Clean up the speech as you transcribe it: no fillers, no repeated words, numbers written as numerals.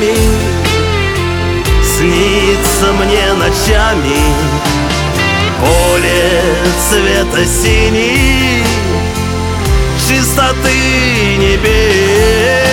днями снится мне ночами поле цвета синий, чистоты небес.